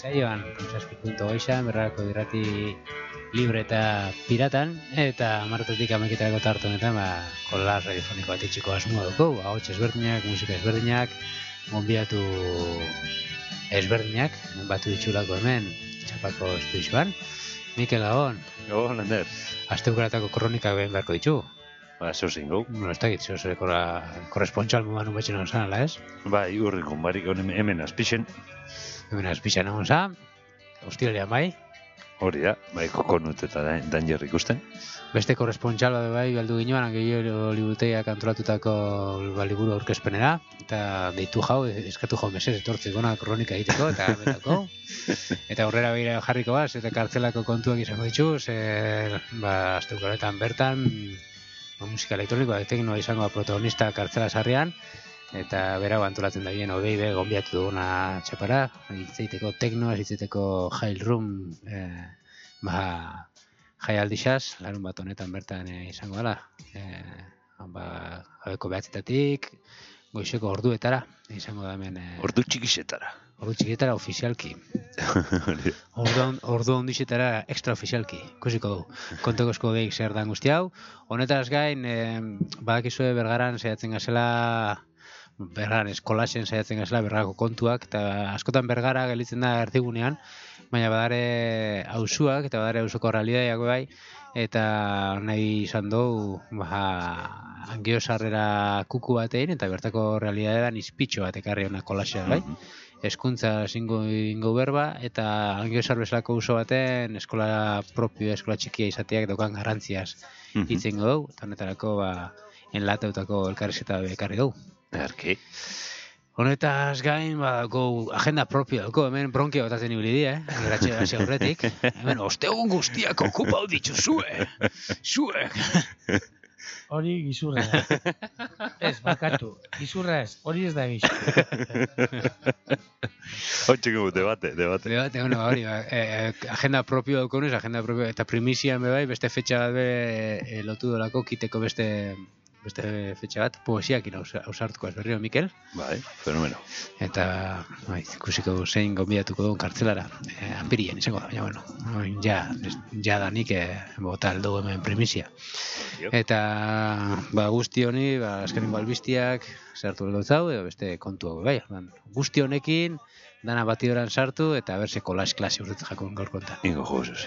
saioan, 7.6 berrako irrati libre eta piratan, eta martetik ameketarako tartu honetan, kolar radiofoniko bat itxiko asmoa dugu, ahots ezberdinak, musika ezberdinak, gonbidatu ezberdinak, batu ditxulako hemen, txapako espuizuan. Mikel Gabon. Gabon, Lander. Asteukaratako kronikak behin beharko ditu. Zeu zein gau. Ez da gitzu, zure korrespontxal moan ubetxen hon zan, ala ez? Bai, urrikon barik hemen azpixen. Hemen azpixen hon zan, hostilarian bai. Hori da, bai, kokonut eta danger ikusten. Beste korrespontxal bai, baldu ginoan, gehiago liburutegiak antolatutako liburu aurkezpenera, eta deitu jau, eskatu jau mesez, etortzeko gona kronika egiteko, eta betako. Eta aurrera behira jarriko baz, eta kartzelako kontuak izango dituz, asteukaretan bertan, musika elektronikoa, teknoa izango protagonista kartzela sarrian, eta berau antolatzen da bien, OBIB gonbiatu duguna txapara, hitzeiteko teknoa, hitzeiteko jail room, jai aldixaz, larun bat honetan bertan izango dela, gabeko behatzetatik, goizeko orduetara, izango da hemen... Ordu txikisetara. Ordu txikisetara ofizialki. Ordu ondixetara extra ofizialki, ikusiko du. Konteko esko behik zer dan guzti hau. Honetaz gain, badakizue Bergaran saiatzen gazela, Bergaran eskolasen saiatzen gazela Bergarako kontuak, eta askotan Bergara gelitzen da erdigunean, baina badare auzuak eta badare auzoko realidadeak bai, eta nahi izan dugu angiosarrera kuku batein, eta bertako realidadean izpitxo bat ekarri hona kolasea bai. Hezkuntza ingo berba, eta angiosar bezalako uso baten eskola propio, eskola txikia izateak daukan garrantziaz hitzengo dugu, eta honetarako enlateutako elkarrizketa ekarri dugu. Erki. Honetaz gain, agenda propio dauko, hemen bronkia botatzen ibili di, geratxe hasi aurretik. Hemen, ostegun guztiak okupau dituzue, zuek. Hori gizurra. Ez, bakatu. Gizurra ez, hori ez da gizu. Hotxeko debate. Debate, hori, agenda propio daukonez, agenda propio, eta primisian bai, beste fetxa bat lotu dolako, kiteko beste fetxa bat, poesiakin ausartuko ez berriro, Mikel? Bai, fenomeno. Eta, ikusiko zein gonbidatuko duen kartzelara, anpirien izango da, baina, bueno, ja da nik bota aldo hemen primizia. Eta, guzti honi, azkenengo albistiak sartu behar zau, edo beste kontu hau, bai, guzti honekin, dana batidoran sartu, eta berse kolas klase urtetzen jakon gaur konta. Ingo jozuz.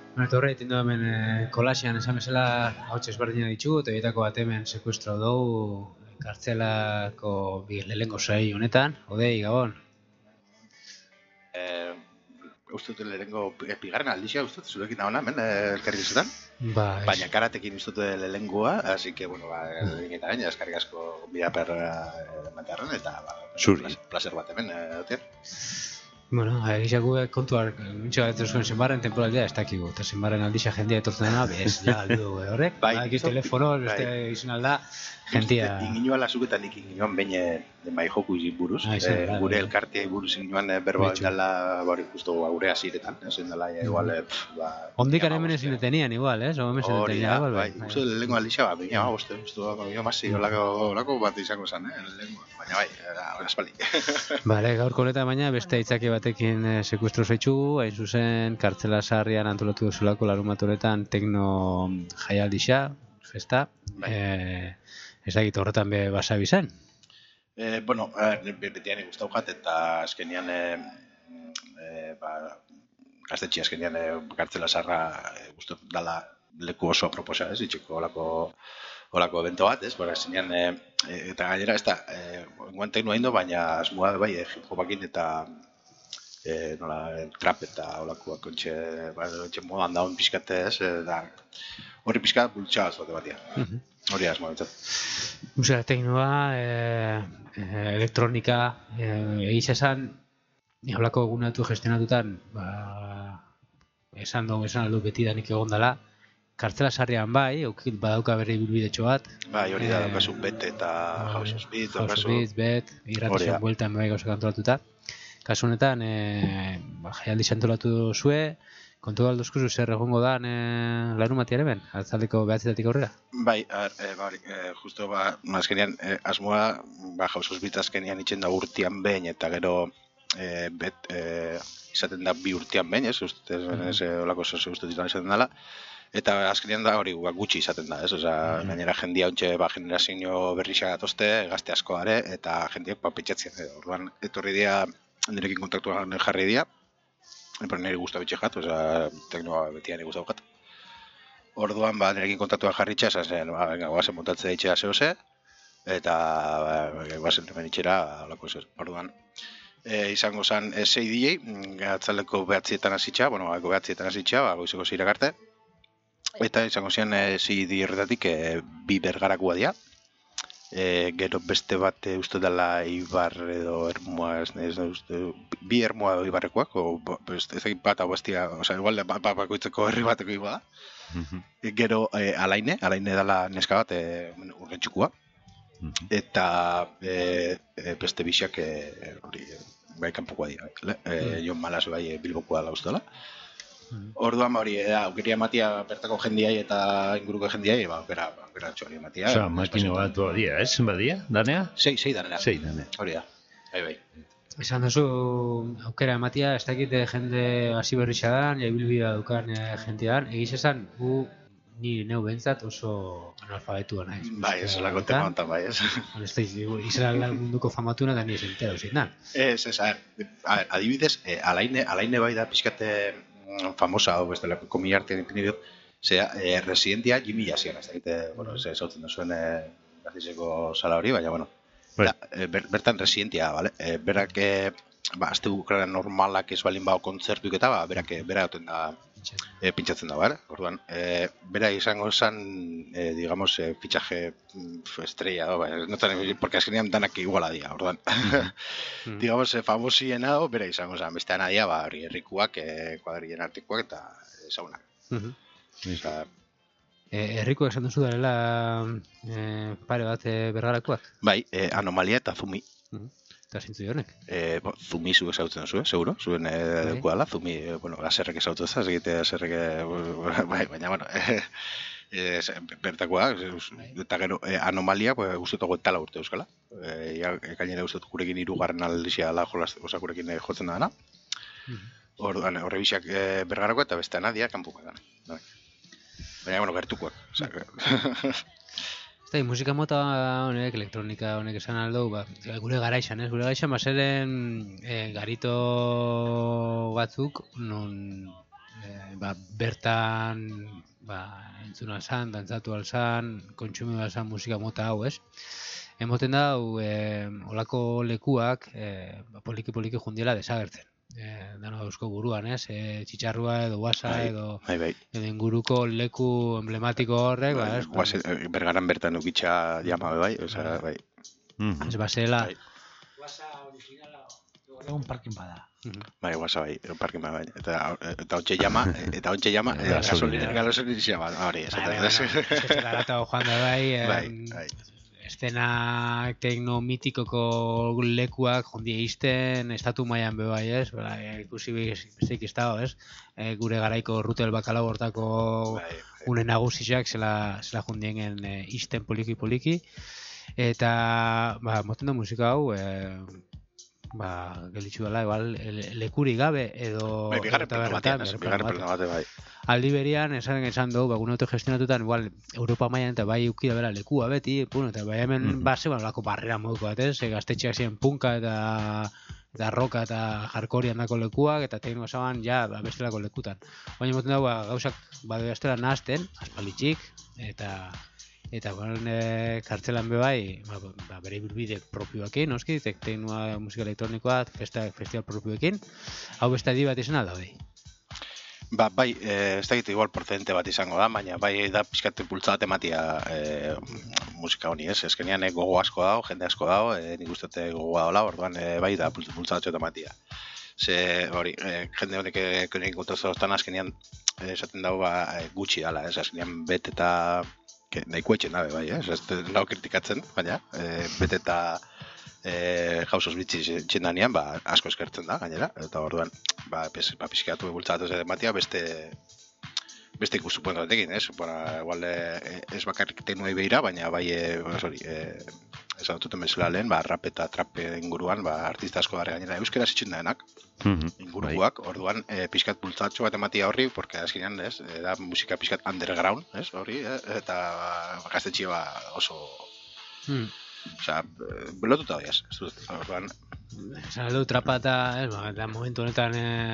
Eta horre, egiten du hemen kolasean esan bezala ahots ezberdina ditugu, eta horietako bat hemen sekuestro dugu kartzelako lehengo sei honetan. Odei, Gabon. Uste dut lehenengo bigarren aldizia, uste dut zurekin hona, hemen, elkarri izaten. Ba, Baina karatekin uste dut lehenengoa, así que, bueno, eta gaina, eskarrik asko bida perra mantarren, eta, Zuri. placer bat hemen, Otier. Bueno, egizako kontuak, mintxo bat zuen zenbarren temporaldia ez dakigu, eta zenbarren aldizia jendia etortzen dena, bez, ja, aldu horrek, egiz telefono, beste izan alda, jentia... Inginoa lazuketan nik inginoan behin bai joku izin buruz, gure elkartia buruz inginoan berba dala, bari, justo gure aziretan, ezin dela, igual, Ondikan hemen ezin detenian, igual, ez? Hemen ezin detenian, igual, bai. Uste lehenko aldizia, baina, masi, olako bat izango zen, lehenko, baina bai, espaldi. Bale, gaurko honetan baina beste itzaki batekin sekuestro zaitxugu, hain zuzen kartzela sarrian antolatu duzulako larunbat honetan tekno jaialdixa, festa, ez dakit horretan be basabi zen? Bueno, betian gustau jat, eta azkenian, gaztetxi azkenian kartzela sarra gustau dala leku oso proposa, ez, itxeko olako evento bat, ez, azkenean, eta gainera, ez da, enguan teknoa indo, baina asmoa, bai, hip-hopakin eta trap eta olakoak ontxe modan daun pixkate, ez, da, hori pixkat bultxabaz bat batia. Hori asmoa bintzat. Musika teknoa, elektronika, egiz esan, holako egunatu gestionatutan, esan aldu betidanik egondala, kartzela sarrian bai, badauka berri bilbidetxo bat. Bai, hori da, daukazu bet eta House of Beat, bet, irratizan bueltan bai gauzak antolatuta. Kasu honetan, jaialdi antolatu zue, kontu galduzkuzu zer egongo da larunbatean hemen, atzaldeko behatzetatik aurrera? Bai, justo, azkenean, asmoa, House of Beat azkenean itxen da urtean behin, eta gero bet izaten da bi urtean behin, ez, olako uste ditan izaten dela. Eta azkenean da hori gutxi izaten da, ez? Osa, gainera jendia ontxe generazio berrixak atozte, gazte asko are, eta jendiak pentsatzen. Orduan, etorri dira, nirekin kontaktuan jarri dira, nire guztu bitxe jat, osa, teknoa betian guztu jat. Orduan, nirekin kontaktuan jarri txea, esan, guazen montatze daitxea zehose, eta guazen hemen itxera, olako ez. Orduan, izango zen 6 DJ, atzaldeko behatzietan hasitxa, behatzietan hasitxa, goizeko 6 arte. Eta izango zian CD horretatik bi bergarakoa dira. Gero beste bat uste dela Ibar edo Ermua, bi Ermua edo Ibarrekoak, ez dakit bat hau bestia, igual bakoitzeko herri bateko iba da. Gero Alaine dela neska bat urgentxukua. Eta beste bixak bai kanpokoa dira. Jon Malas bai Bilbokoa da uste dela. Orduan hori, aukeria ematia bertako jendiai eta inguruko jendiai, aukera txori ematia. Osa, makino bat badia, ez? Badia, danea? Sei danea. Hori da, bai. Esan duzu aukera ematia, ez dakit jende hasi berritxa dan, jaibilbida dukan jentia dan, egiz esan, ni neu bentzat oso analfabetua naiz. Bai, ez olako tema hontan, bai, ez. Izan munduko famatuna da nire zentera uzin dan. Ez, adibidez, Alaine bai da pixkate famosa, hau bestelako komilartean ipini dut, residentia Jimmy Jasian, ez dakite, ez zautzen duzuen gazizeko sala hori, baina, bertan residentia, bale? Berak, azte bukara normalak ez balin bao kontzertuik eta, berak gauten da pintxatzen da, bale? Orduan, bera izango zen, digamos, fitxaje estrella, porque azkenean danak iguala dira, orduan. Digamos, famosiena, bera izango zen, bestean adia, hori herrikuak, kuadrien artikoak eta ezagunak. Herriko esan duzu darela pare bat bergarakoak? Bai, Anomalia eta Zumi. Eta zintzu honek? Zumi zuek zautzen duzu, seguro? Zuen dela, Zumi, aserrek ezautu ez, egite aserrek, baina, bertakoa, eta gero, Anomalia, guztetuago tala urte euskala. Gainera guztetu gurekin 3. aldizia ala gurekin jotzen da dana. Horre biziak bergarako eta beste anadia kanpuko dana. Baina, gertukoak. Eta musika mota honek, elektronika honek esan aldou, gure garaixan, ez? Gure garaixan bazeren garito batzuk, non bertan entzun alzan, dantzatu alzan, kontsumitu alzan musika mota hau, ez? Emoten da, olako lekuak poliki-poliki jundiela desagertzen. Dano eusko buruan, ez? Txitxarrua edo guasa edo inguruko leku emblematiko horrek, Bergaran bertan ukitxa jama, bai? Bai. Ez basela... Guasa originala, egun parkin bada. Bai, guasa bai, parkin bada, bai. Eta ontxe jama, gasolina bat, hori, ez garata joan da bai, estena tekno mitikoko lekuak jondia izten, estatu mailan bai, ez? Ikusi besteik ez dago, ez? Gure garaiko Rutel Bakalau hortako une nagusiak zela jondien izten poliki-poliki. Eta, moten da musika hau, gelitxu dela, igual, lekuri gabe edo... Bigarren plano bate, bai. Aldi berian, esan dugu, gune autogestionatutan, igual, Europa mailan eta bai ukida bera lekua beti, eta bai hemen olako barrera moduko bat, ez? Gaztetxeak ziren punka eta roka eta hardcore handako lekuak, eta tekno esaban, bestelako lekutan. Baina moten dago, gauzak badu bestela nahazten, aspalitxik, eta kartzelan bebai, bere ibilbide propioekin, noski, teknoa, musika elektronikoa, festival propioekin, hau beste adi bat izan aldaude. Bai, ez dakit igual porcente bat izango da, baina bai da pixkat bultza bat ematia musika honi, ez? Ezkenean gogo asko dago, jende asko dago, nik uste gogoa dola, orduan bai da bultza bat ematia. Ze hori, jende honek konekin kontazortan azkenean esaten dago gutxi dala, ez? Azkenean bet eta nahiko etxen dabe, bai, ez nau kritikatzen, baina, bete eta jauzoz bitzi txendanean, asko eskertzen da, gainera, eta orduan, pixkeatu bultzatu ez ematia, beste ikustupoen batekin, ez? Igual, ez bakarrik teknoei behira, baina bai, ez adotuten bezala lehen, rap eta trap inguruan, artista asko gara gainera, euskera zitzen daenak, inguruak, orduan, pixkat bultzatxo bat ematia horri, porque azkenean, ez, da musika pixkat underground, ez, horri, eta gaztetxia oso... Osea, belotuta doiaz, ez dut, orduan... Esan aldo, trapa eta momentu honetan,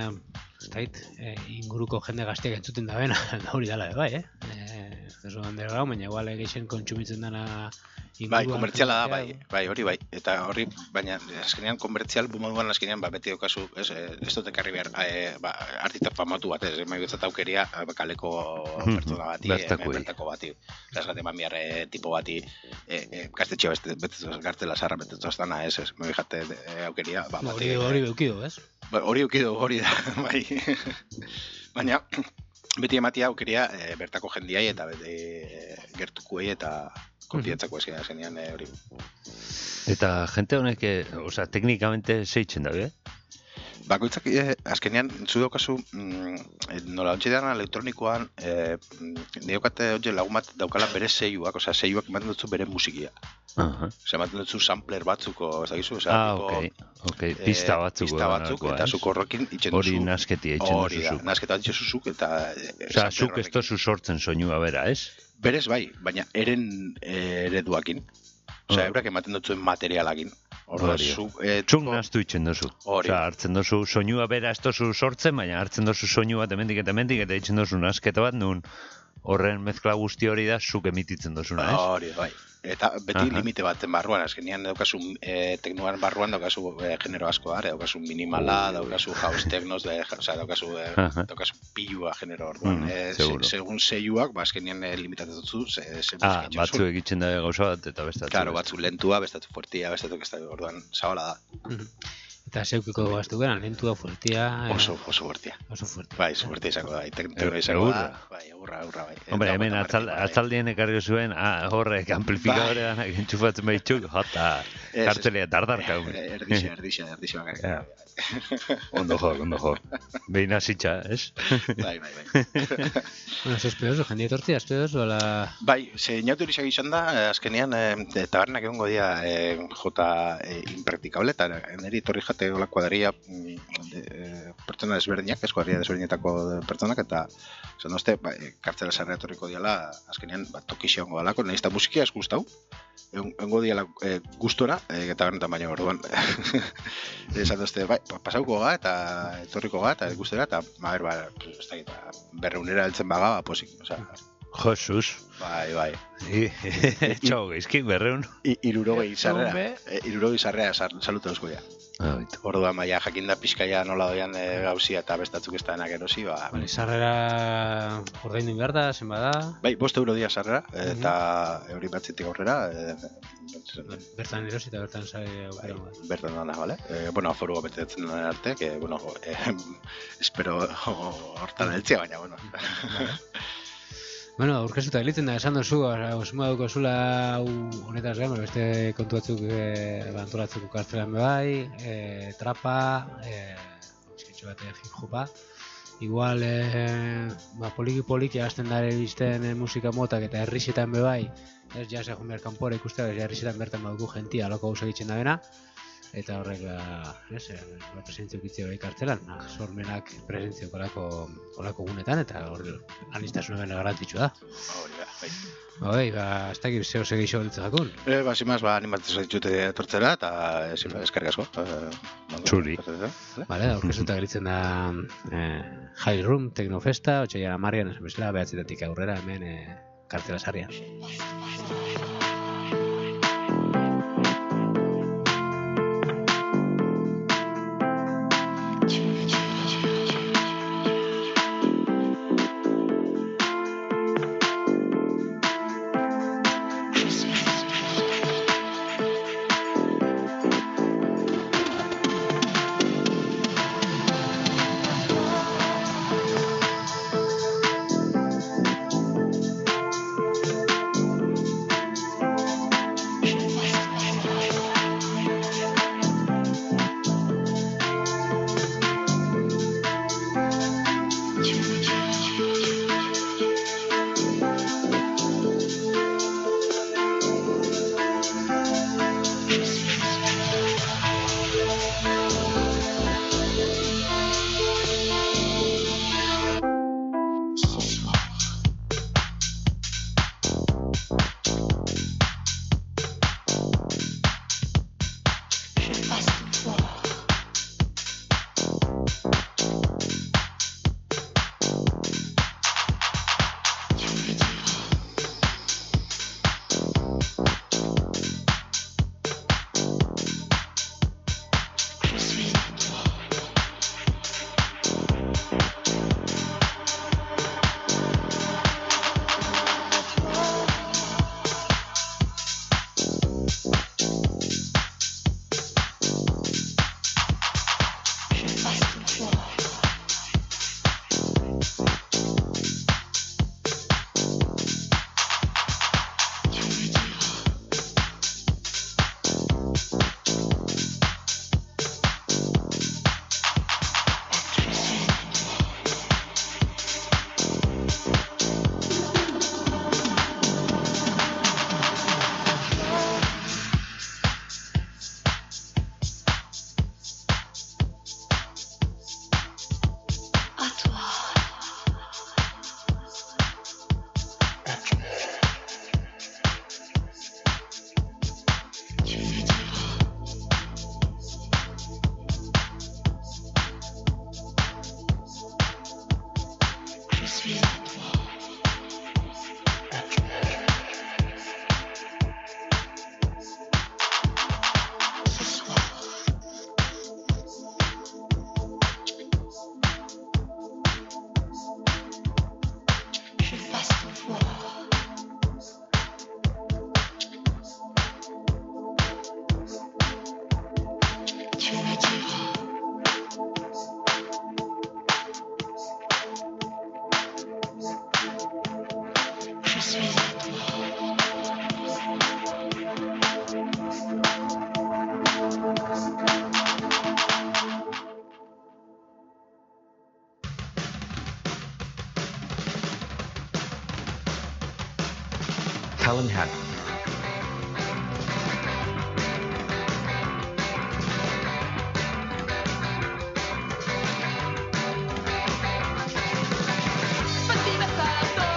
inguruko jende gazteak entzuten da bena, da hori dala, bai, ez underground, baina igual egeixen kontsumitzen dana... Bai, komertziala da, bai, hori bai. Eta horri, baina azkenean komertzial bumoduan azkenean beti daukazu, ez dut ekarri behar artista famatu bat, ez, mai betzat aukeria kaleko pertsona bati, bertako bati. Gazgate man behar tipo bati, gaztetxea betetzen gartzela zarra betetzen ostana, ez, mai behate aukeria. Hori eukido, ez? Hori eukido, hori da, bai. Baina, beti ematia aukeria bertako jendiai eta beti gertukuei eta konfiantzako esia zenean hori. Eta jente honek, osea, teknikamente zeitzen dabe? Bakoitzak, azkenean, zu daukazu, nola ontsi dana elektronikoan, neokate hori lagun bat daukala bere seiyuak, osea, seiyuak ematen dutzu bere musikia. Osea, ematen dutzu sampler batzuko, ez dakizu? Ok, pista batzuk, eta zuko horrekin itxen duzu. Hori nasketi itxen duzu. Hori da, nasketa itxen zuzuk, eta... Osea, zuk ez tozu sortzen soinua bera, ez? Berez bai, baina eren ereduakin. Osea, eurak ematen dutzuen materialakin. Zuk naztu itxen duzu. Osea, hartzen duzu soinua bera ez tozu sortzen, baina hartzen duzu soinu bat emendik eta itxen duzu nasketa bat, nun horren mezkla guzti hori da zuk emititzen duzuna, ez? Hori, bai. Eta beti limite baten barruan, azkenean daukazu teknoan barruan daukazu genero asko da, daukazu minimala, daukazu house technos, daukazu pilua genero orduan. Segun seiuak, azkenean limitatzen dutzu. Batzu egitzen da gauza bat eta bestatu. Claro, batzu lentua, bestatu fuertia, bestatu orduan zabala da. Eta zeukiko gaztu geran, lentua, fuertia... Oso fuertia. Oso fuertia. Bai, fuertia izango da, tekno izango da. Bai, aurra, bai. Hombre, hemen atzaldien ekarri zuen, horrek amplifikadore danak entxufatzen behitzuk, jota, kartelea dardarka. Erdixa. Ondo jo. Behin azitxa, ez? Bai. Bueno, ez espedoso, jendie tortzia, espedoso, ala... Bai, ze inautu hori izan da, azkenean, tabernak egongo dia jota impracticable, eta niri torri jate hola kuadria pertsona desberdinak, ez kuadria desberdinetako pertsonak, eta esan dozte, kartzela sarrea etorriko diala, azkenean, tokixia ongo dalako, nahiz eta musikia ez gustau, ongo diala gustora, eta benetan baina orduan, esan duzte, bai, pasauko ga, eta etorriko ga, eta gustera, eta, ez da, berreunera heltzen baga, posik, oza. Josuz. Bai. Txau, geizki, berreun. Irurogei sarrea saluta eusko ja. Orduan, maia, jakinda pizkaia nola doian gauzia eta bestatzuk ez da enak erosi, Bale, sarrera ordaindu behar da, zenba da? Bai, 5 euro dia sarrera, eta hori batzitik aurrera. Bertan erosi eta bertan sare aukera. Bertan dana, bale? Aforu betetzen den arte, que, espero hortan heltzia, baina, Bueno, aurkezuta egiten da, esan dozu, osuma duko zula honetaz gaur, beste kontu batzuk antolatzeko kartzelan bai, trapa, esketxo bat hip-hopa. Igual, poliki-poliki hasten da erizten musika motak eta herrixetan bai, ez jaz egon behar kanpora ikustea, ez herrixetan bertan badugu jentia, aloko gauza egiten da bena, eta horrek, presentzio kitzio bai kartzelan, sormenak presentzio olako gunetan, eta hori anistasunen garrantzitsua da. Hori ez dakit zeo segeixo ditzen jakun. Simaz, animatzen zaitxute etortzera, eta eskerrik asko. Txuri. Bale, aurkezuta gelitzen da High Room Teknofesta, otxaian amarrian, esan bezala, behatzetatik aurrera, hemen kartzela sarrian. Helen Hatt. But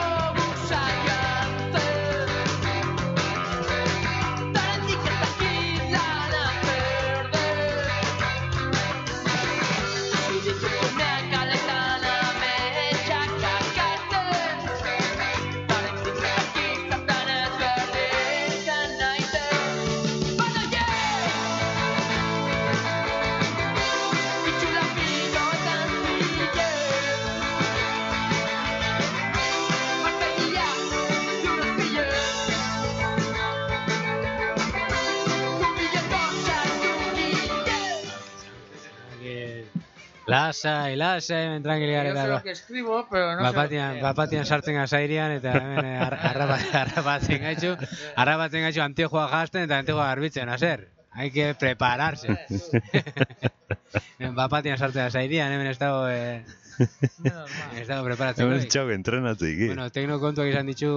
Lasai, tranquiliare. Yo sé lo que escribo, pero no sé. Bapatian sartzen gazairian, eta hemen arrabatzen gaitxu antijoa jazten eta antijoa garbitzen, hazer. Hay que prepararse. Bapatian sartzen gazairian, hemen ez dago... Ez dago preparatzen. Hemen txau entrenatzeik. Bueno, teknokontuak izan ditu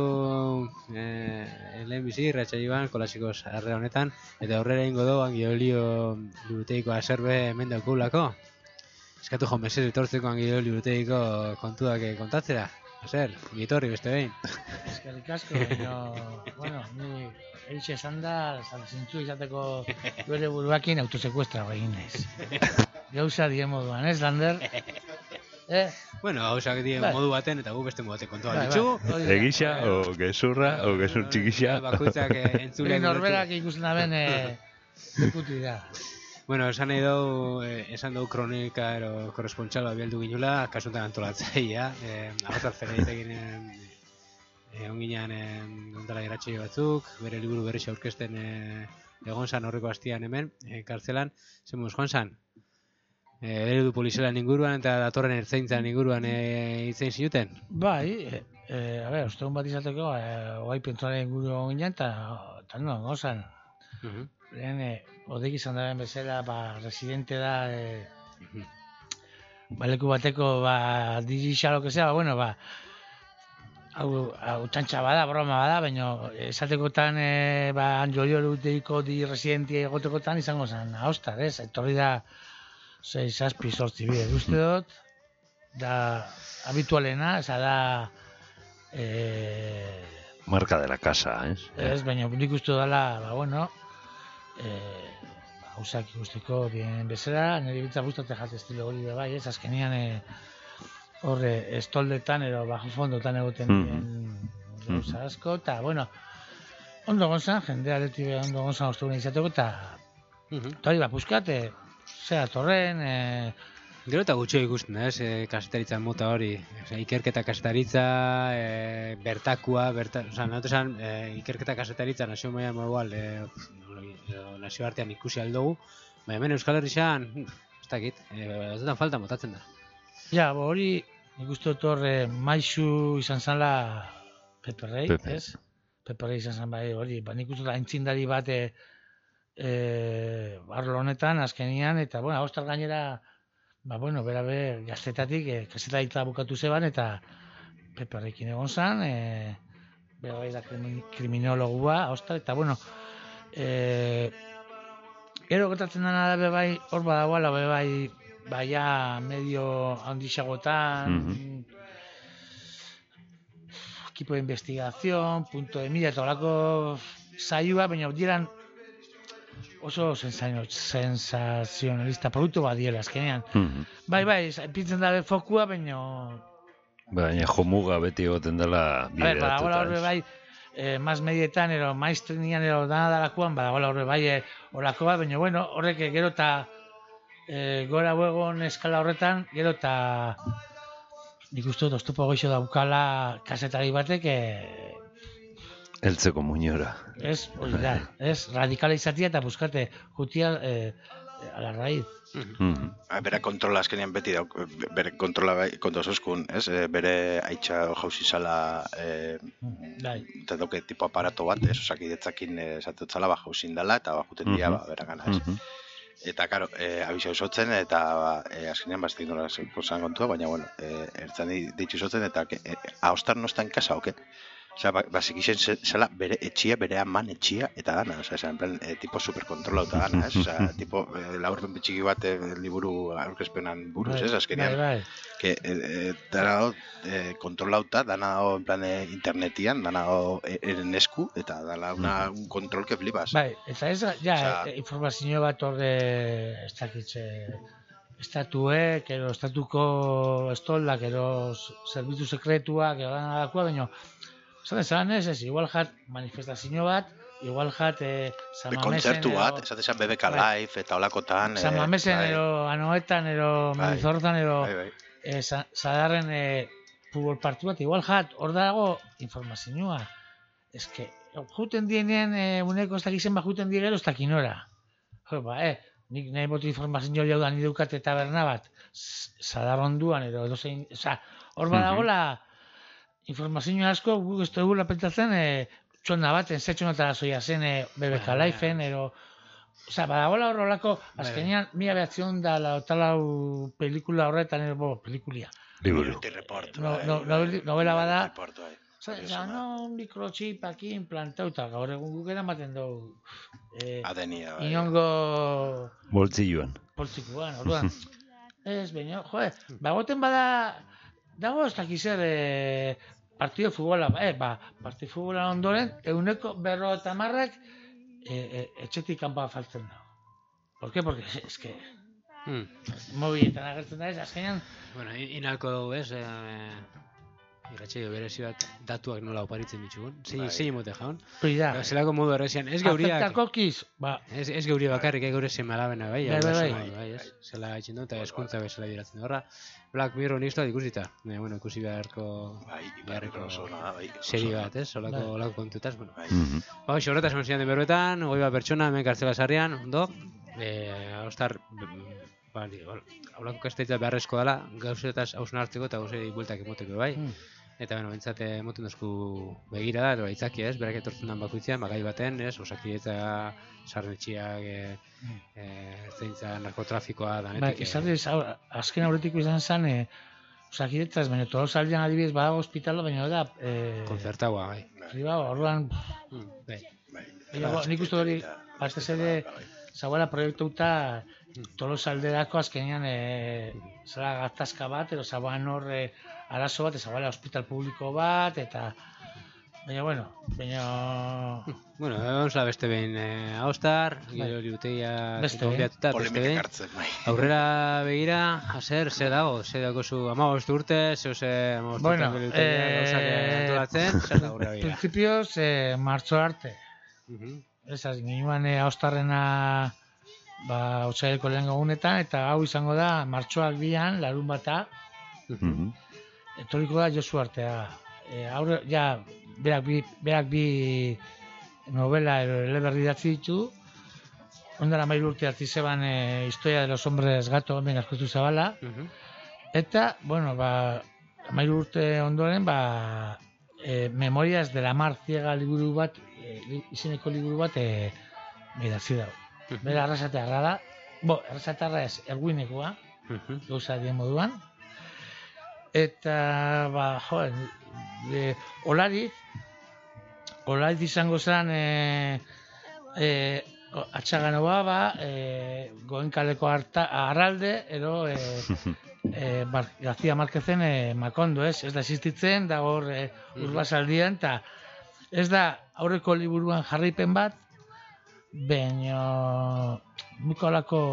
lehen bizi, Ratxaiban, kolasiko arre honetan, eta aurrera ingo dugu angiolio libuteiko aserbe hemen daukulako. Eskatu jo mesez etortzeko angiolio libuteiko kontuak kontatzera. Azer, gitorri beste behin. Eskerrik asko, bueno, ni eixe esan da, zintzu izateko bere buruakin autosekuestra egin naiz. Gauza die moduan, ez, Lander? Bueno, gauzak die modu baten eta gu beste modu baten kontua ditzu. Egisa, o gezurra, o gezur txikisa. Bakoitzak entzuleak... Norberak ikusten daben dekuti da. Bueno, esan dugu kronika ero korrespontxalba bialdu ginula, kasuntan antolatzaia. Agatar Federitekin onginean ondala geratxe batzuk, bere liburu berrixa aurkezten egon zan horreko hastian hemen, kartzelan. Zemuz, joan zan? Eredu polizialen inguruan eta datorren ertzaintzan inguruan hitzein zinuten? Bai, ostegun bat izateko, oai pentsaren inguru onginean, eta no, gozan. Lehen, odek izan daren bezala, residente da, leku bateko, dirisa lo que sea, bueno, hau txantxa bada, broma bada, baina esatekotan, anjolio luteiko di residente egotekotan izango zen, haustar, ez? Etorri da, 6-7 bide uste dut, da habitualena, esa da... Marka de la casa, ez? Ez, baina nik uste dela, bueno, hausak ikusteko bien bezala, nire bitza guztatzen jate estilo hori da bai, ez, azkenian horre estoldetan edo bajo fondotan egoten gauza asko, eta, bueno, ondo gonzan, jendea leti ondo gonzan ostegun izateko, eta hori puskate, zera torren... Gero eta gutxo ikusten, ez, kasetaritza mota hori. Ikerketa kasetaritza, bertakua, esan, ikerketa kasetaritza nazio maia modual, nazio artean ikusi aldugu, baina hemen Euskal Herrixan, ez dakit, batzutan falta motatzen da. Ja, hori, nik uste dut hor, maizu izan zanla Pepe Rey, ez? Pepe Rey izan zan bai hori, nik uste dut aintzindari bat arlo honetan, azkenian, eta, bueno, Agostar gainera, bera gaztetatik, kasetaritza bukatu zeban, eta Pepe Reykin egon zan, bera bai da kriminologua, Agostar, eta, bueno, gero gertatzen dena da bai, hor badagoela, bai, medio handixagotan, equipo de investigación, punto de mira, eta horako saioa, baina dieran oso sensazionalista produktu bat diela, azkenean. Bai, pintzen dabe fokua, baina... Baina jomuga beti egoten dela bideratuta. Badagoela horre bai, maz medietan, ero maiztrinian, ero dana dalakoan, badagoela horre bai, horako bat, baina bueno, horrek gero eta gora buegon eskala horretan, gero eta nik uste dut oztopo goixo daukala kasetari batek, Eltzeko muñora. Ez, hori da, ez, radikala izatia eta buskate jutia a la raíz. Bere kontrola azkenean beti dauk, bere kontrola kontozoskun, ez? Bere haitxa jauzi zala eta dauke tipo aparato bat, ez? Osakidetzakin esatetzala jauzin dela eta juten dira beragana, ez? Eta, karo, abizia usotzen eta azkenean bastik nola zan kontua, baina, bueno, ertzan ditzu usotzen eta Agostar no está en casa, oke? Osea, basik izan zela bere etxia, bere aman etxia, eta dana, osea, en plan, tipo superkontrolauta dana, ez? Osea, tipo, laurpen bitxiki bat liburu aurkezpenan buruz, ez? Azkenean, dana kontrolauta, dana en plan internetian, dana eren esku, eta dana un kontrol que flipas. Bai, eta ez, informazio bat horre, ez dakitxe, estatuek, ero estatuko estoldak, ero zerbitzu sekretuak, ero dana dakua, baina, Zaten ez, igual jat manifestazio bat, igual jat San Mamesen... Kontzertu bat, esaten BBK Live eta olakotan... San Mamesen, ero Anoetan, ero Medizortan, ero Zadarren futbol partu bat, igual jat, hor dago informazioa. Ez que, juten dienean, uneko ez dakizen juten diegero ez dakinora. nik nahi bote informazio jau da nire dukate taberna bat, Zadarronduan, edo zein, hor badagola, informazio asko, guk ez dugula pentsatzen, txona baten, zetxonatara zoia zen, BBK Lifeen, edo, badagola horrelako, azkenean, 1984 pelikula horretan, pelikulia. Liburu. Novela bada, un mikrochip aquí implantauta, gaur egun guk eramaten dugu. Adenia, bai. Inongo... Boltzilluan. Orduan. Ez, baina, bagoten bada, dago ez dakizer partido futbola, partido futbola ondoren, 150 etxetik kanpa faltzen da. ¿Por qué? Porque es que... Mobiletan agertzen da ez, azkenean... Bueno, inalko dugu ez, irratxeio berezi bat datuak nola oparitzen ditugun. Zein mote jaun. Zelako modu errezian. Ez geuriak... Afektakokiz, Ez geuri bakarrik, geure zemalabena, bai. Zela haitzen du, eta eskuntza bezala diratzen horra. Black Mirror niztoa ikusita. Ikusi beharko serie bat, ez? Olako kontutaz, bueno. Horretaz eman zidan den berbetan, 20 pertsona, hemen kartzela sarrian, ondo. Ostar, haulako kastaitza beharrezko dela, gauzetaz hausen hartzeko eta gauzei bueltak emoteko bai. Eta, bentsate emoten dozku begira da, itzakia ez, berak etortzen den bakoitzean, gai baten, ez, osakidetza, sarnetxiak, zeintza, narkotrafikoa, danetik. Azken aurretiko izan zen, osakidetza ez, baina Tolosaldean adibidez badago hospitala, baina da... Konzertaua, bai. Orduan... Nik uste hori, batez ere, zagoela proiektuta Tolosalderako azkenean zara gatazka bat, edo zagoan hor arazo bat, zagoela hospital publiko bat, eta... Baina... Bueno, vamos a beste behin Austar, gero liuteia konbiatuta, beste behin. Aurrera begira, zer dago? Zer dago zu 15 urte, ze 15 urte liuteia gauzak antolatzen, zer dago aurrera begira? Principios, martxo arte. Ez, ginuan Austarrena otsaileko lehengo egunetan, eta hau izango da martxoak 2an, larun bata, etoriko da Josu Artea. Berak bi novela eleberri idatzi ditu, ondara 13 urte hartzi zeban Historia de los Hombres Gato, hemen askotu zabala, eta, 13 urte ondoren, Memorias de la Mar Ciega liburu bat, izeneko liburu bat idatzi dago. Bera arrasatearra da, arrasatearra ez, erguinekoa, gauza dien moduan. Eta, Olariz izango zen atxaganoa, Goenkaleko Arralde, edo García Márquezen Makondo, ez da existitzen, da hor Urbasaldian, eta ez da aurreko liburuan jarraipen bat, baina mukolako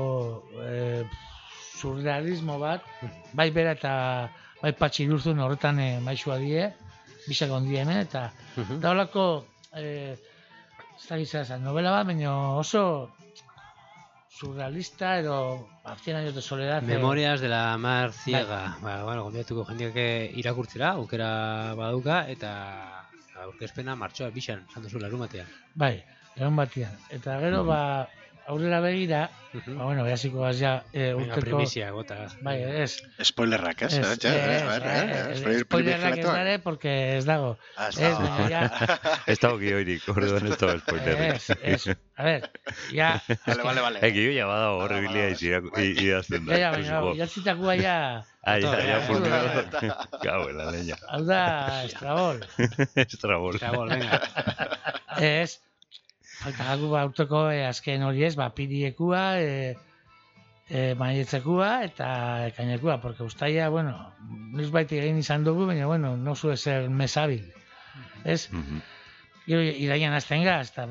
surrealismo bat, bai bera eta bai Patxi Irurzun horretan maixua die, bisak ondie hemen, eta da holako ez da gizara novela bat, baina oso surrealista edo 100 años de soledad. Memorias de la Mar Ciega. Gonbidatuko jendeak irakurtzera, aukera baduka, eta aurkezpena martxoa bixan, santozu larun batean. Bai, larun batean. Eta gero, aurrera begira, behasiko gaz ja urteko... Primizia, gota. Bai, ez. Spoilerrak, ez? Spoilerrak ez dara, porque ez dago. Ez dago gioirik, orduan ez dago spoilerrik. Ez, a ver, ya... Vale. Gio ya badago horrebilia idazten da. Baina, idatzitakoa ya... Ya fundero. Gau, la leña. Hau da, Estrabol. Estrabol, venga. Ez... Falta gagu urteko azken hori ez, piriekua, maietzekua eta ekainekua, porque ustaia, noiz baiti egin izan dugu, baina, no zue ser mesabil, ez? Gero, iraian azten gaz, eta,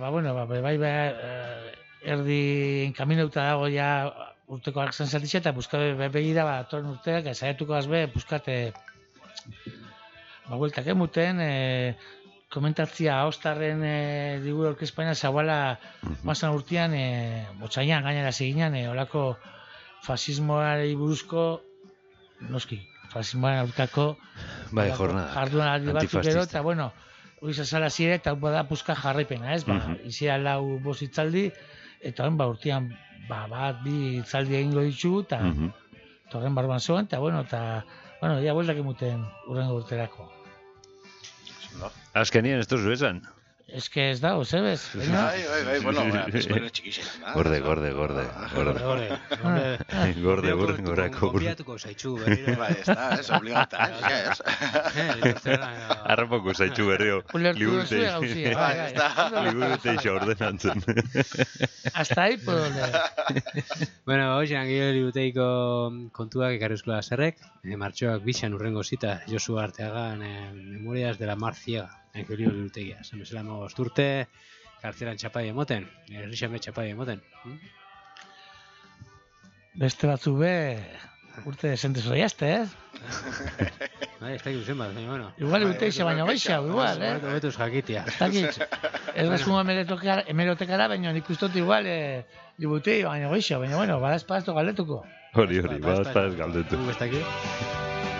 erdi enkamineuta dago ja urteko arzan zatitxe, eta buskabe begira, torren urteak, esaiatuko azbe, buskate, bueltak emuten, komentatzia Austarren liburu aurkezpena zagoela mazan urtean botzaian gainera seginan olako fasismoari buruzko noski, fasismoaren aurkako jarduan aldi batzuk edo eta hori zazala zire eta hau bada puzka jarraipena, ez? Izia 4 hitzaldi eta horren urtean bat, bi itzaldi egingo ditu, eta horren barban zegoen, eta ja bueltak emuten urrengo urterako. Azkenien ez duzu esan? Ez que ez dago, zebez? Bueno, bezkoen txikixen da. Gorde. Gorako. Gonbiatuko zaitxu berriro. Bai, ez obligata, ez. Harrapoko zaitxu berrio. Ulertu duzu gauzia. Liburute iso ordenantzen. Hasta ahí puedo leer. Bueno, hoxe, angio libuteiko kontuak ekarrizkola zerrek. Martxoak bixan urrengo zita, Josu Arteagan, Memorias de la Mar Ciega. Angio libutegia. Zan bezala urte, kartzelan txapai emoten. Errixame txapai emoten. Beste batzu urte desente zoiazte, Bai, ez dakit duzen bat, baina bueno. Igual uteixe baino geixau, igual, Betuz jakitia. Ez dakit. Ez bezuma hemerotekara, baina nik ustot igual libutei baino geixau, baina bueno, badazpazto galdetuko. Hori, badazpaz galdetu. Ez dakit.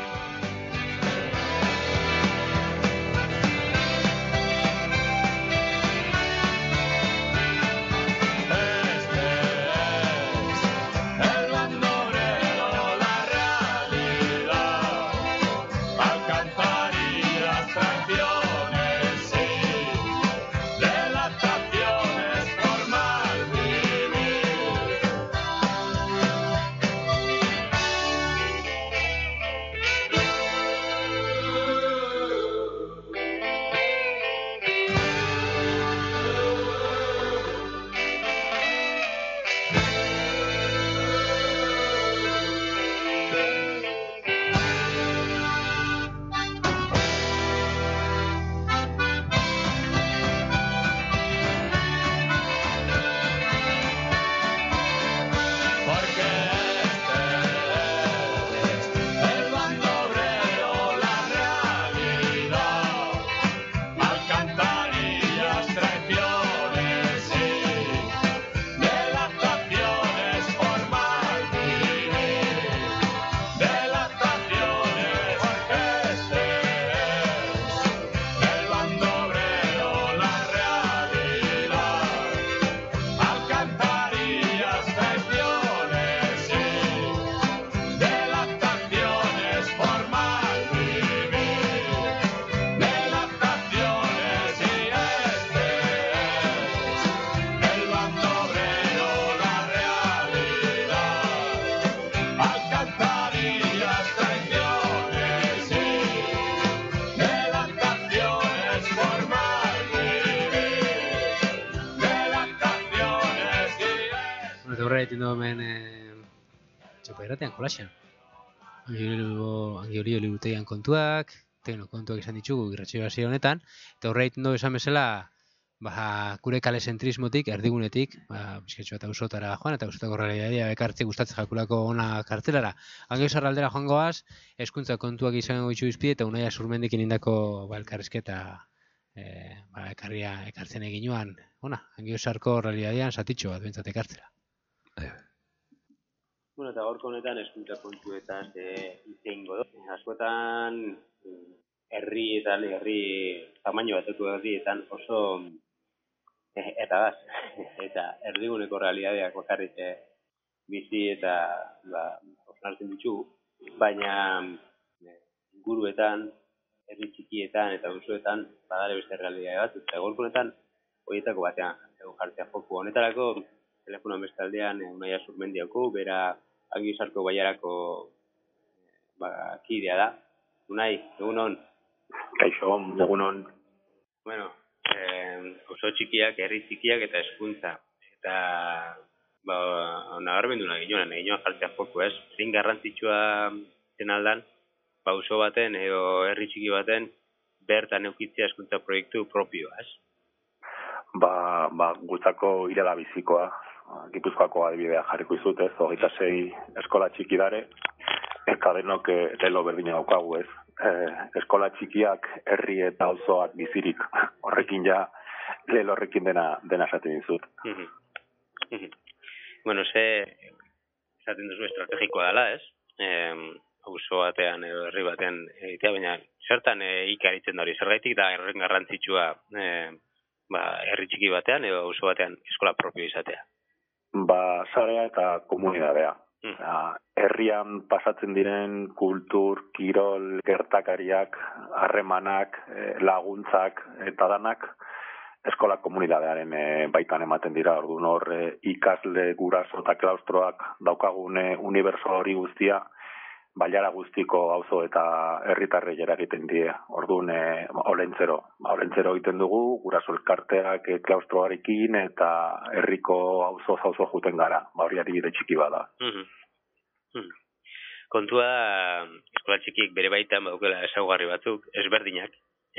Txapairatean kolaxean. Angio libutegian kontuak, tekno kontuak izan ditugu irratsaio honetan, eta horre egiten esan bezala, gure kalezentrismotik, erdigunetik, bizketxo eta ausotara joan, eta ausotako realitatea ekartze gustatzen jakulako ona kartzelara. Angio sarraldera joangoaz, hezkuntza kontuak izango ditu izpide, eta Unai Azurmendikin indako elkarrizketa ekartzen eginuan, Angio sarko realitatean satitxo bat bentsat ekartzera. Bueno, eta gaurko honetan hezkuntza kontuetaz hitz egingo dut. Askotan herri tamaino bateko herrietan oso eta erdiguneko realitateak bakarrik bizi eta osnartzen ditugu, baina inguruetan, herri txikietan eta auzoetan badare beste realitate bat, eta gaurko honetan horietako batean jartzea foku. Honetarako telefonoan bestaldean Unai Azurmendiako, bera Angio Sarko Baiarako kidea da. Unai, egunon. Kaixo, egunon. Bueno, oso txikiak, herri txikiak eta hezkuntza. Eta nabarmendu nahi ginoan jartzea foku, ez? Zein garrantzitsua zen aldan, auzo baten edo herri txiki baten bertan eukitzea hezkuntza proiektu propioa, ez? Gutako irela bizikoa, Gipuzkoako adibidea jarriko izut, ez? 26 eskola txiki dare, kadenok lelo berdina daukagu, ez? Eskola txikiak, herri eta auzoak bizirik, horrekin ja, lelo horrekin dena esaten dizut. Bueno, esaten duzu estrategikoa dela, ez? Auzo batean edo herri batean egitea, baina zertan ikaritzen da hori, zergaitik da herren garrantzitsua herri txiki batean edo auzo batean eskola propio izatea? sarea eta komunidadea. Herrian pasatzen diren kultur, kirol, gertakariak, harremanak, laguntzak eta danak eskola komunidadearen baitan ematen dira. Orduan hor ikasle, guraso eta klaustroak daukagun uniberso hori guztia Bailara guztiko auzo eta herritarrei eragiten die. Orduan olentzero egiten dugu, guraso elkarteak klaustroarekin eta herriko auzo juten gara. Hori adibide txiki bada. Kontua da, eskola txikiek bere baitan badukela ezaugarri batzuk, ezberdinak.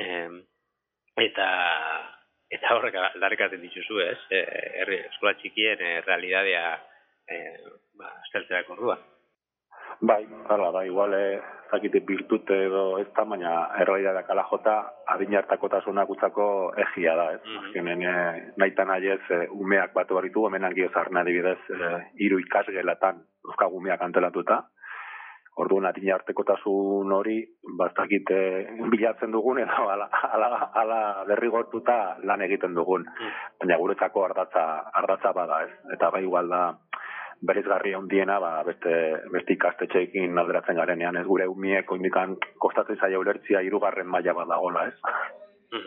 Eta horrek aldarrikatzen dituzu, ez? Eskola txikien realidadea aztertzeak orduan. Bai, hala da, igual zakite birtute edo ez da, baina errealidadeak ala jota adinartakotasuna gutzako egia da, ez? Azkenen nahitan nahiez umeak batu barritu, hemen angiozarren adibidez 3 ikasgelatan euskagu umeak antelatuta. Orduan adinartekotasun hori bastakite bilatzen dugun edo ala derrigortuta lan egiten dugun. Baina guretzako ardatza bada, ez? Eta bai igual da berizgarri handiena beste ikastetxeekin alderatzen garenean, ez gure umiek oindikan kostatzen zaila ulertzia 3. maila bat dagoela, ez?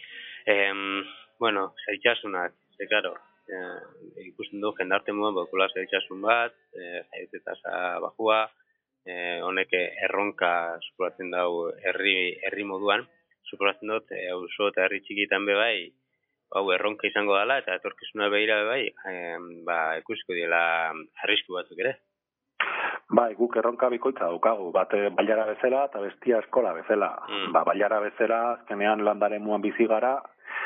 Bueno, zaitxasunak, claro, ikusten du jendarte moduan bakula zaitxasun bat, jaiotze tasa bajua, honek erronka superatzen dau herri moduan, superatzen dut auzo eta herri txikitan bai, hau erronka izango dela eta etorkizuna begira bai, ikusiko diela arrisku batzuk ere. Bai, guk erronka bikoitza daukagu, bat bailara bezala eta bestia eskola bezala. Bailara bezala, azkenean landaremuan bizi gara,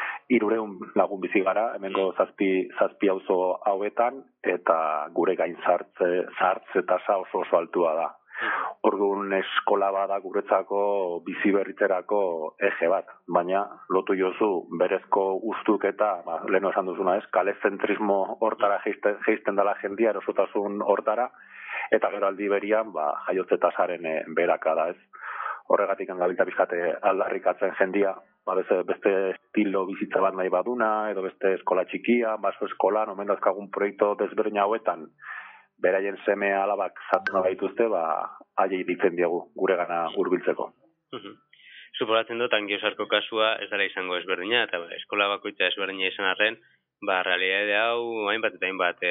300 lagun bizi gara, hemengo 7 auzo hauetan, eta gure gain sartze tasa oso altua da. Orduan eskola bada guretzako bizi berritzerako eje bat, baina lotu jozu berezko guztuk eta, leheno esan duzuna ez, kalezentrismo hortara geisten dela jendia, erosotasun hortara, eta gero aldi berian, jaiotze tasaren berakada ez. Horregatik gabiltza bizkate aldarrikatzen jendia, beste estilo bizitza bat nahi baduna, edo beste eskola txikia, baso eskola, nomen dazkagun proiektu desberdin hauetan, beraien seme alabak zatuna baituzte, haiei ditzen diegu gure gana hurbiltzeko. Suporatzen dut, Angiozarko kasua ez dela izango ezberdina, eta eskola bakoitza ezberdina izan arren, realidade hau hainbat eta hainbat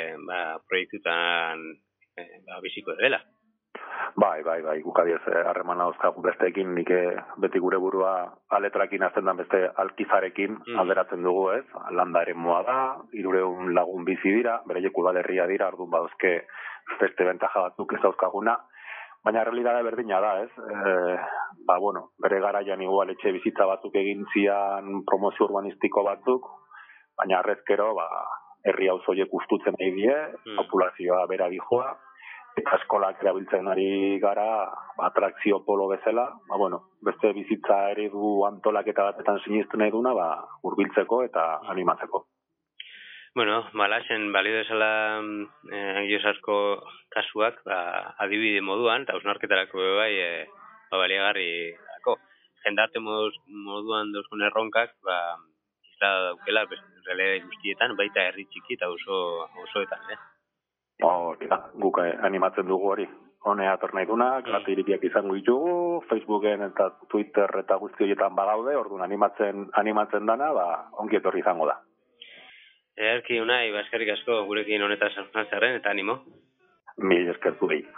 proiektutan biziko dela. Bai, guk adiez harremana dauzkagu besteekin, nik beti gure burua aletrakin azten dan beste alkizarekin alderatzen dugu, ez? Landa ere moa da, 300 lagun bizi dira, bereiek udalerria dira, orduan baduzke beste bentaja batzuk ez dauzkaguna, baina realidade berdina da, ez? Bere garaian igual etxe bizitza batzuk egin zian promozio urbanistiko batzuk, baina arrezkero, herri auzoiek ustutzen nahi die, populazioa bera dijoa, eta eskolak erabiltzen ari gara atrakzio polo bezala, beste bizitza eredu antolaketa batetan sinisten nahi duna, hurbiltzeko eta animatzeko. Lasen balio desala Angiozarko kasuak adibide moduan, eta hausnarketarako bai baliagarri dako. Jendarte moduan dauzkun erronkak, izla daukela, realidade guztietan, baita herri txiki eta osoetan, Guk animatzen dugu hori. Honea tornaidunak, iripiak izango ditugu, Facebooken eta Twitter eta guzti horietan bagaude, orduan animatzen dana, ongi etorri izango da. Erki unai, eskerrik asko gurekin honetaz sartzearen eta animo. Mil eskertu behi.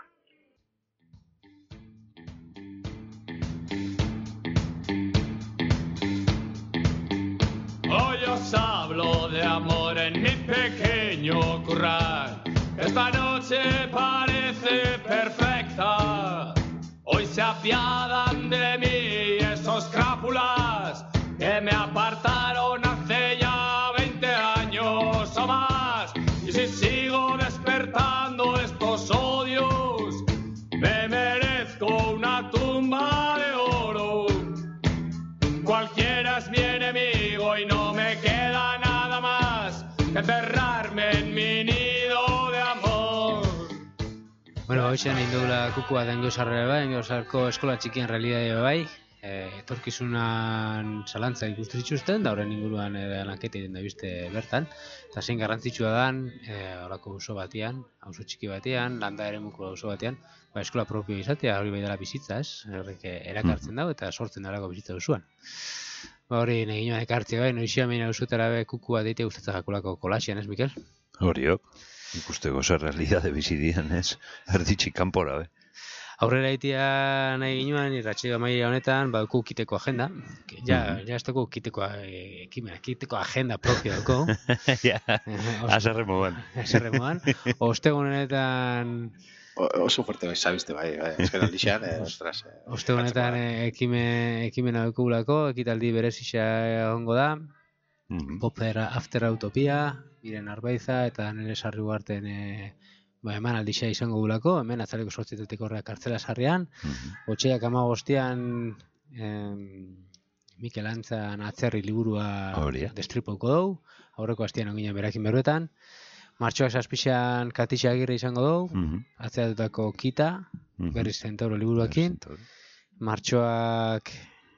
Hoy os hablo de amor en mi pequeño corral. Esta noche parece perfecta. Hoy se apiadan de mí esos crápulas que me apartaron hace ya 20 años o más. Y si sigo despertando estos odios, me merezco una tumba de oro. Cualquiera es mi enemigo y no me queda nada más que enterrarme en mi nido de amor. Hoxen indugula kukua da Angiozarrera bai, Angiozarko eskola txikien realidade bai, etorkizunan zalantza ikustu zituzten, da horren inguruan lanketa egiten da biste bertan, eta zein garrantzitsua dan, horako auzo batean, auzo txiki batean, landa eremuko auzo batean, eskola propio izatea, hori bai dela bizitza, ez? Horrek erakartzen dago eta sortzen dalako bizitza duzuan. Hori nahi ginoan ekartzea bai, noizia meina ausotara kuku bat deitea gustatzen jakulako kolaxian, ez, Mikel? Horiok, ikusteko zer realidade bizidian, ez? Erditxik kanpora, Aurrera egitea nahi ginoan, irratxeo maila honetan, baduko kiteko agenda. Ja ez dugu kiteko agenda propio duko. Azerre moan. Ostegun honetan... Oso fuerte bai, sabizte bai, ezken aldixan, ostras. Ostegun honetan ekimena dukugulako, ekitaldi berezisa egongo da. Popper After Utopia, Miren Arbaiza eta nire sarri guarten eman aldixea izango gulako, hemen atzaleko 8 horreak kartzela sarrian, Otsaiak 15 Mikel Antzan atzerri liburua destripauko dugu, aurreko astean onginen berakin beruetan, martxoak 7 Katitxa Agirre izango dugu, atzeratutako Kita, berriz Centauro liburuakin, martxoak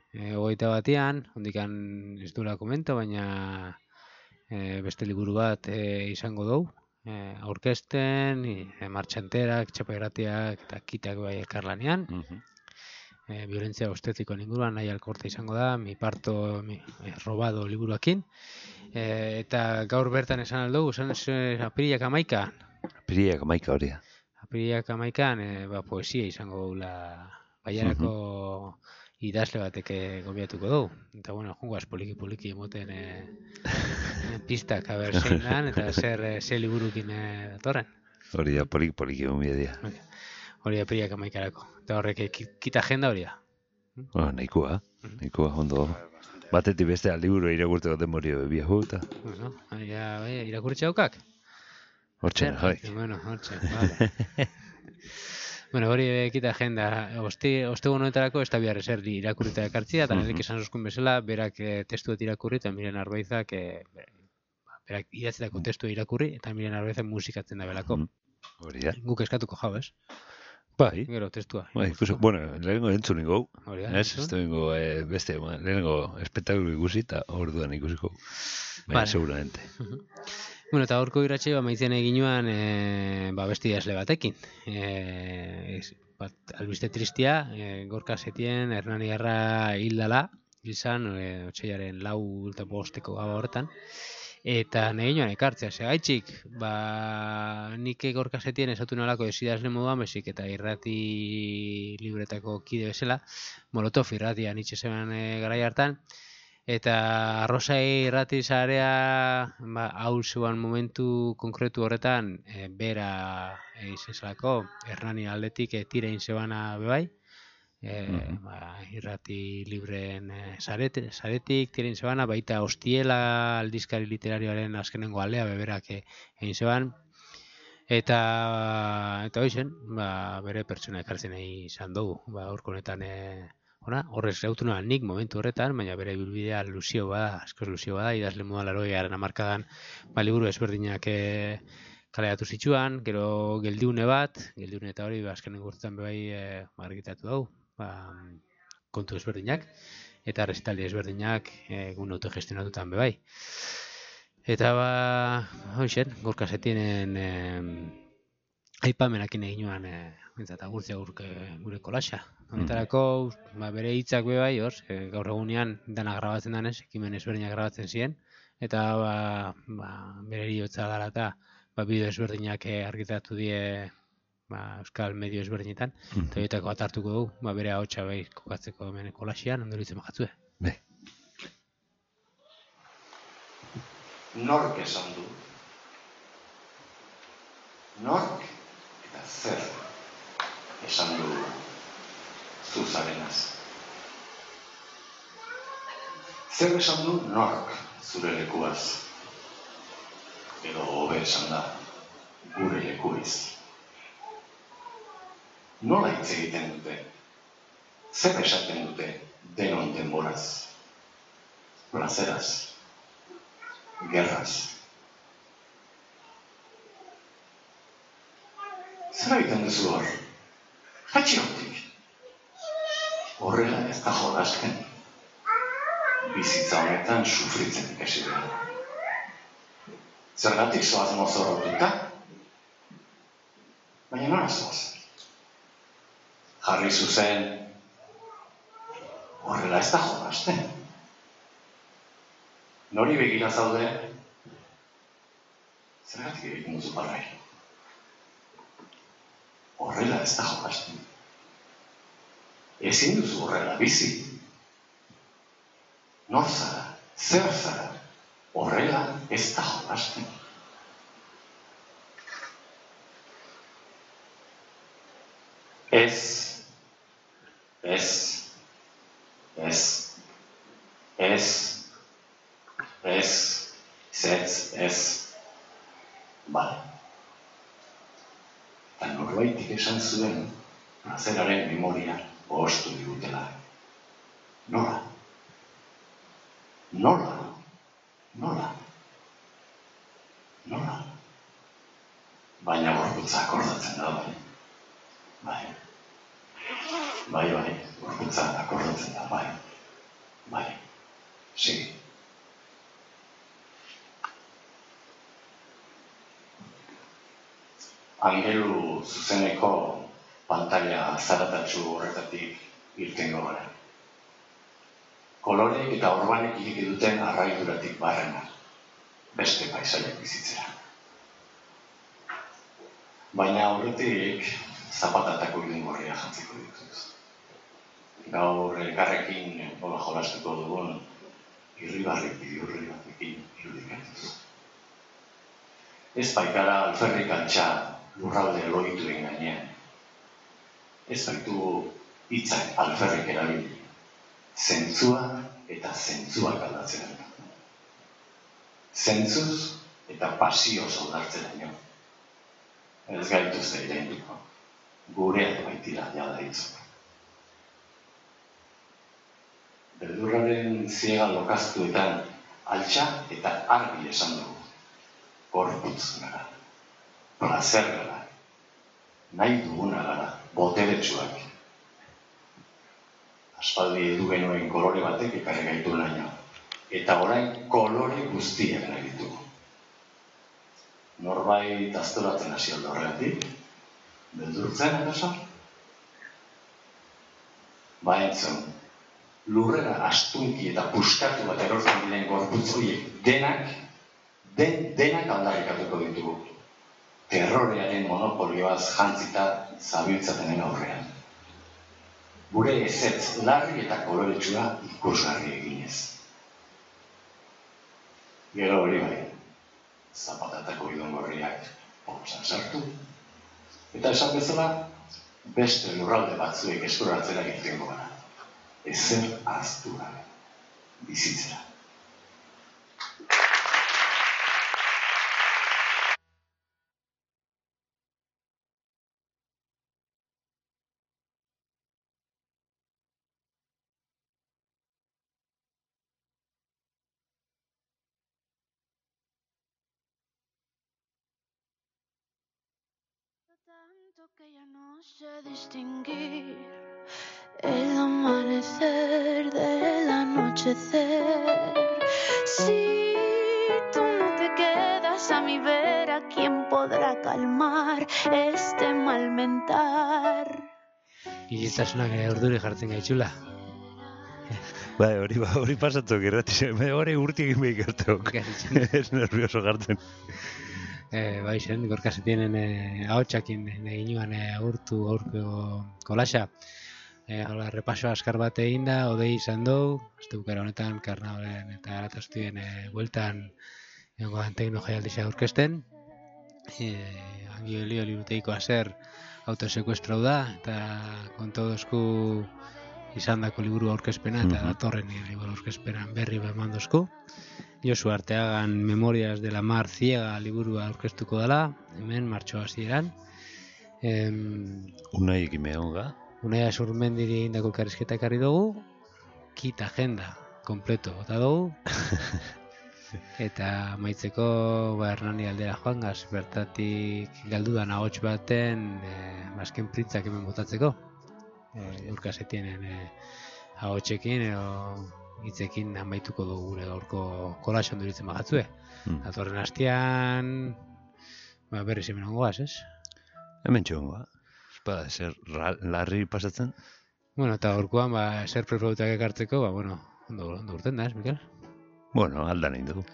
21 hondikan ez duela komento, baina beste liburu bat izango dugu, aurkezten, martxanterak, txapairatiak eta kitak bai elkarlanean. Violentzia obstetikoen inguruan nahi alkorte izango da, mi robado liburuakin. Eta gaur bertan esan aldugu, apirilak 11. Apirilak 11 hori. Apirilak 11 poesia izango dugula Baiarako idazle batek gobiatuko dugu. Eta bueno, jungoaz poliki emoten pistak haber zein dan, eta zer liburukin datorren. Hori da, poliki gomia dira. Hori da, apirilak 11. Eta horrek kita agenda hori da. Nahikoa, ondo. Batetik beste liburu irakurteko denborio bebia juta. Irakurtxe haukak? Hortxe, jai. Bueno, hortxe, vale. Bueno, hori ekita agenda, ostegun honetarako ez da bihar ezer irakurrita ekartzia, eta nelik esan zuzkun bezala, berak testuet irakurri, eta Miren Arbaizak berak idatzetako testua irakurri, eta Miren Arbaizak musikatzen da belako. Hori da. Guk eskatuko jau, ez? Bai. Gero, testua. Bai, bueno, lehenengo entzun ingo. Hori da. Ez, lehenengo beste, lehenengo espektakulu ikusi, eta orduan ikusiko. Baina, seguramente. Bueno, eta horko iratxe maitzen eginuan beste idazle batekin. Albiste tristia, Gorka Setien, Hernani Garra hildala, izan, Otsaiaren 4 gaba horretan. Eta nahi ginoan ekartzea, segaitxik, nik Gorka Setien esatu nolako idazle moduan, bezik eta irrati libretako kide bezala, Molotov irratia nitxe zeban garai hartan, eta Arrosai irrati zarea haul zeuan momentu konkretu horretan bera izenzelako Hernani aldetik tirein zebana bebai, irrati libreen zaretik tirein zebana, baita Ostiela aldizkari literarioaren azkenengo alea beberak egin zeban, eta hoizen, bere pertsona ekartzen izan dugu, horko honetan horrez reutu noan nik momentu horretan, baina bere bilbidea luzio bada, askoz luzio bada, idazle modan 80 hamarkadan liburu ezberdinak kaleatu zitsuan, gero geldiune eta hori azkenen gurtetan bebai argitatu dugu, kontu ezberdinak, eta resitaldi ezberdinak egun autogestionatutan bebai. Eta hoxen, Gorka Setienen aipamenakin eginuan agurtzea gure kolaxa. Honetarako, bere hitzak bebai, gaur egunean dana grabatzen danez, ekimen ezberdinak grabatzen ziren, eta bere heriotza dara eta bideo ezberdinak argitatu die euskal medio ezberdinetan, eta horietako bat hartuko dugu, bere ahotsa bai kokatzeko hemen kolaxian, ondoritzen bajatzue. Nork esan du? Nork eta zer esan du zuzarenaz? Zer esan du nork zure lekuaz? Edo hobe esan da gure lekuiz? Nola hitz egiten dute? Zer esaten dute denon denboraz? Plazeraz? Gerraz? Zer egiten duzu hor? Jaitsi hortik. Horrela ez da jolasten. Bizitza honetan sufritzen ikasi behar. Zergatik zoaz mozorrotuta? Baina nola zoaz? Jarri zuzen, horrela ez da jolasten. Nori begira zaude, zergatik egiten duzu parrai. Horrela ez da jolasten. Ezin duzu horrela bizi. Nor zara, zer zara, horrela ez da jolasten. Ez. Bale. Eta norbaitik esan zuen, plazeraren memoria ohostu digutela. Nola? Baina gorputza akordatzen da, bai, gorputza akordatzen da, bai, segi. Angelu zuzeneko pantalla zaratatsu horretatik irtengo gara. Koloreek eta orbanek ireki duten arraiduratik barrena, beste paisaiak bizitzera. Baina aurretik zapatatako idungorria jantziko dituz. Gaur elkarrekin jolastuko dugun irribarri bidurri batekin irudikatuz. Ez baikara alferrik antxa lurralde loituen gainean. Ez baitu hitzak alferrik erabili. Zentzua eta zentzuak aldatzen. Zentzuz eta pasioz aldatzen daño. Ez gaituzte irainduko. Gureak baitira jada hitzuk. Beldurraren ziega lokaztuetan altxa eta argi esan dugu. Gorputz gara, plazer gara, nahi duguna gara, boteretsuak. Aspaldi edu genuen kolore batek ekarri gaitu naino, eta orain kolore guztiak nahi ditugu. Norbait aztoratzen hasi aldo horregatik, beldurtzen akaso? Ba entzun, lurrera astunki eta puskatu bat erortzen diren gorputz horiek denak aldarrikatuko ditugu. Terrorearen monopolioaz jantzita zabiltzatenen aurrean. Gure ezetz larri eta koloretsua ikusgarri eginez. Gero hori bai, zapatatako idungorriak poltsan sartu. Eta esan bezala, beste lurralde batzuek eskuratzera irtengo gara. Ezer ahaztu gabe, bizitzera. Tanto que ya no sé distinguir el amanecer del anochecer. Si tú no te quedas a mi vera, ¿quién podrá calmar este mal mentar? Isiltasunak urduri jartzen gaitxula. Bai, hori pasatzok erratiz, hori urtik egin behikartok. Ez nervioso jartzen. Bai zen, gorka zetienen ahotsakin eginuan agurtu gaurko kolaxa. Repaso askar bat egin da, odei izan dugu, azte bukara honetan, karnabalen eta arataztuen bueltan egongo antegno jaialdizia aurkezten. Angiolio libuteiko azer autosekuestrau da, eta kontodozku izan dako liburu aurkezpena, eta datorren liburu aurkezpenan berri eman dozku. Josu Arteagan Memorias de la Mar Ciega liburua aurkeztuko dela, hemen martxoa hasieran. Unai egime honga. Unai Azurmendiri egindako elkarrizketa ekarri dugu, kit agenda kompleto bota dugu. Eta maitzeko Hernani aldera joangaz, bertatik galdudan ahots baten azken printzak hemen botatzeko. urkase tienen ahotsekin edo hitzekin amaituko dugu gure gaurko kolaxon duritzen bagatzue. Datorren astean berriz hemen ongoaz, ez? Hemen txongoa. Espada, zer larri pasatzen? Bueno, eta gaurkoan, zer preproduktak ekartzeko, ondo urten da, ez, Mikel? Bueno, aldan egin dugu.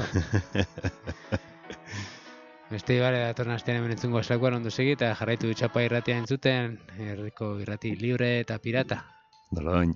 Beste ibare datorren astean hemen entzungo eslakuan ondo segi eta jarraitu Txapa irratia entzuten, herriko irrati libre eta pirata. Doloin.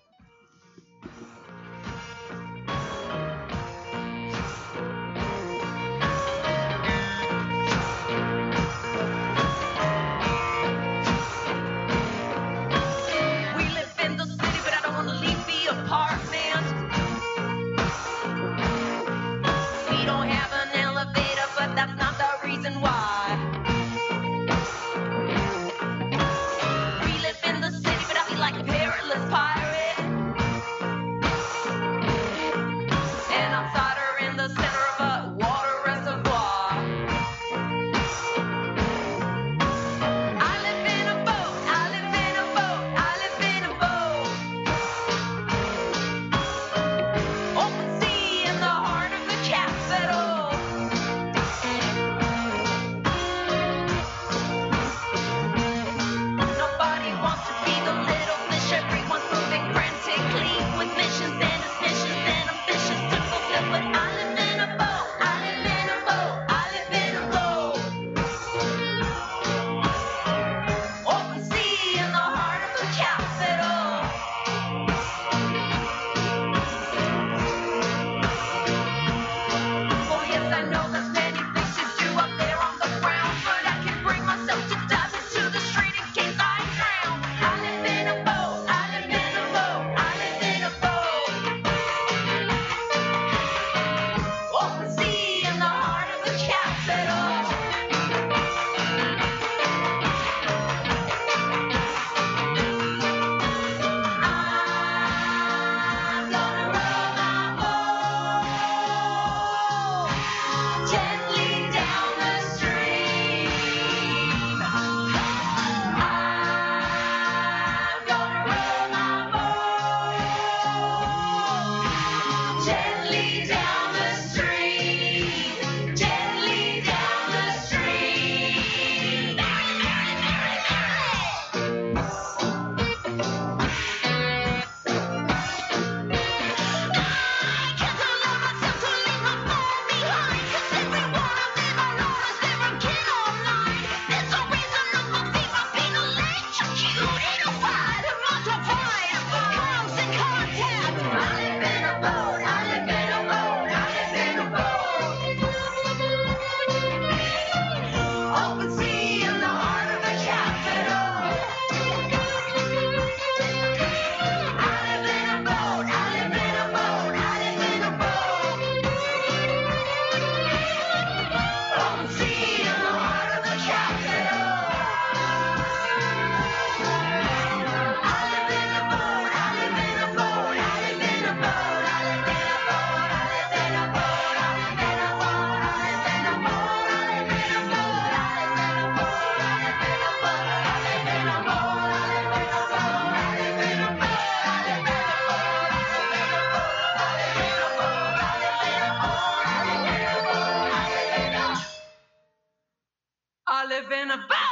I live in a